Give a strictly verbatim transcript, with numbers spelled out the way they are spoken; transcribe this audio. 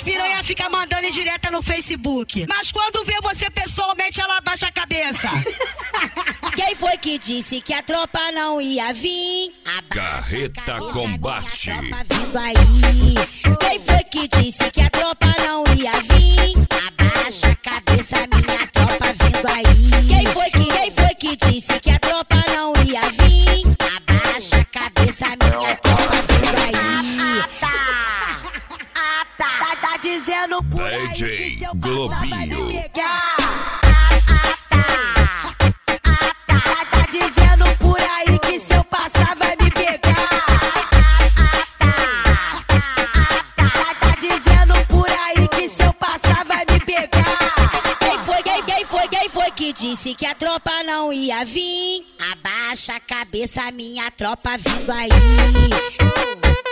piranha ficam mandando em direta no Facebook. Mas quando vê você pessoalmente, ela abaixa a cabeça. Quem foi que disse que a tropa não ia vir? Carreta Combate. Vindo aí. Quem foi que disse que a tropa não ia vir? Abaixa a cabeça, minha tropa vindo aí. Quem foi que, quem foi que disse que a tropa não ia vir? Abaixa a cabeça, minha tropa vindo aí. Ah, tá. Ah, tá. Tá, tá dizendo por aí D J que seu Globinho. vai me pegar. Dizendo por aí que se eu passar vai me pegar. Tá, tá dizendo por aí que se eu passar vai me pegar. Quem foi, quem, quem foi, quem foi que disse que a tropa não ia vir? Abaixa a cabeça, minha tropa vindo aí.